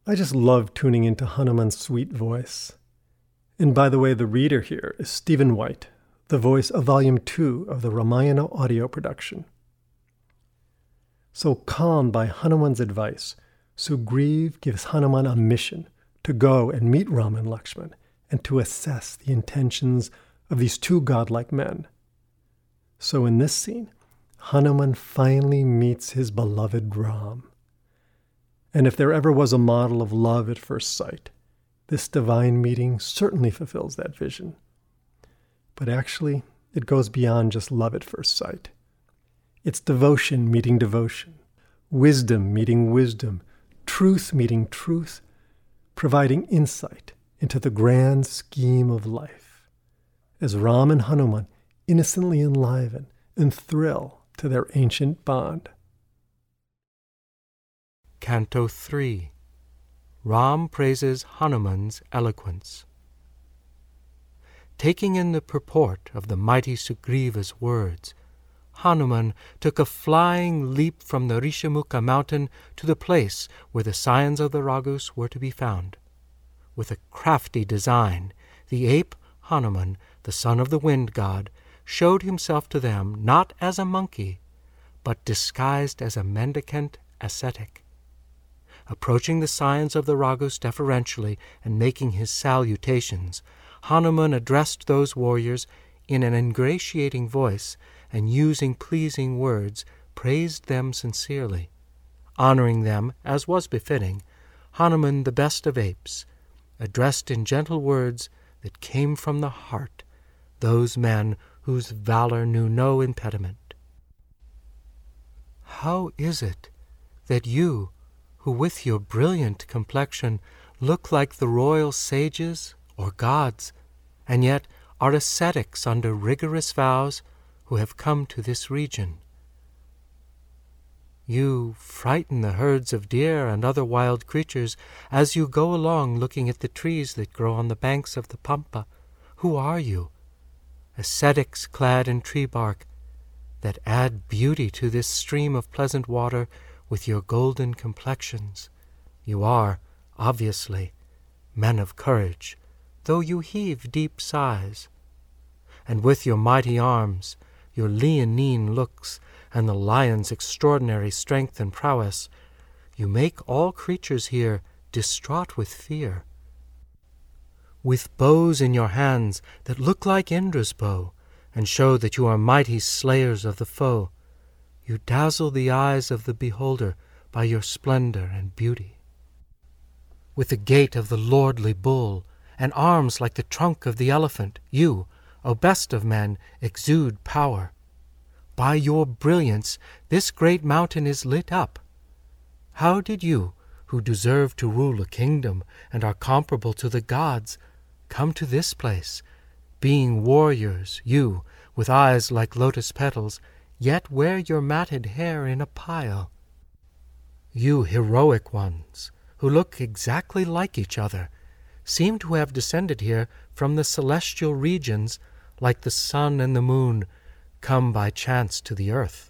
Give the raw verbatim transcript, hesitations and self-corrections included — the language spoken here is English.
I just love tuning into Hanuman's sweet voice. And by the way, the reader here is Stephen White, the voice of Volume two of the Ramayana audio production. So calmed by Hanuman's advice, Sugriv gives Hanuman a mission to go and meet Ram and Lakshman and to assess the intentions of these two godlike men. So in this scene, Hanuman finally meets his beloved Ram. And if there ever was a model of love at first sight, this divine meeting certainly fulfills that vision. But actually, it goes beyond just love at first sight. It's devotion meeting devotion, wisdom meeting wisdom, truth meeting truth, providing insight into the grand scheme of life, as Ram and Hanuman innocently enliven and thrill to their ancient bond. Canto three. Ram praises Hanuman's eloquence. Taking in the purport of the mighty Sugriva's words, Hanuman took a flying leap from the Rishamukha mountain to the place where the scions of the Raghus were to be found. With a crafty design, the ape Hanuman, the son of the wind god, showed himself to them not as a monkey, but disguised as a mendicant ascetic. Approaching the scions of the Raghus deferentially and making his salutations, Hanuman addressed those warriors in an ingratiating voice, and using pleasing words, praised them sincerely. Honoring them, as was befitting, Hanuman, the best of apes, addressed in gentle words that came from the heart those men whose valor knew no impediment. How is it that you, who with your brilliant complexion look like the royal sages or gods, and yet are ascetics under rigorous vows, who have come to this region? You frighten the herds of deer and other wild creatures as you go along looking at the trees that grow on the banks of the Pampa. Who are you? Ascetics clad in tree bark, that add beauty to this stream of pleasant water with your golden complexions. You are, obviously, men of courage, though you heave deep sighs. And with your mighty arms, your leonine looks, and the lion's extraordinary strength and prowess, you make all creatures here distraught with fear. With bows in your hands that look like Indra's bow, and show that you are mighty slayers of the foe, you dazzle the eyes of the beholder by your splendor and beauty. With the gait of the lordly bull, and arms like the trunk of the elephant, you, O best of men, exude power. By your brilliance this great mountain is lit up. How did you, who deserve to rule a kingdom and are comparable to the gods, come to this place, being warriors, you, with eyes like lotus petals, yet wear your matted hair in a pile? You heroic ones, who look exactly like each other, seem to have descended here from the celestial regions, like the sun and the moon, come by chance to the earth.